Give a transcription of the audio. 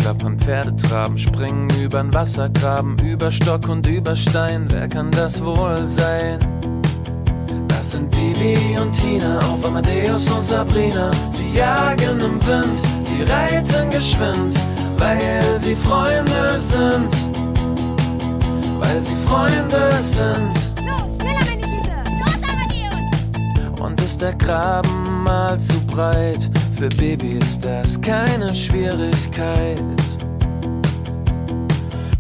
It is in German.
klappern, Pferde traben, springen übern Wassergraben, über Stock und über Stein, wer kann das wohl sein? Das sind Bibi und Tina, auf Amadeus und Sabrina. Sie jagen im Wind, sie reiten geschwind, weil sie Freunde sind. Weil sie Freunde sind. Los, schneller meine Füße! Los, Amadeus! Und ist der Graben mal zu breit, für Bibi ist das keine Schwierigkeit.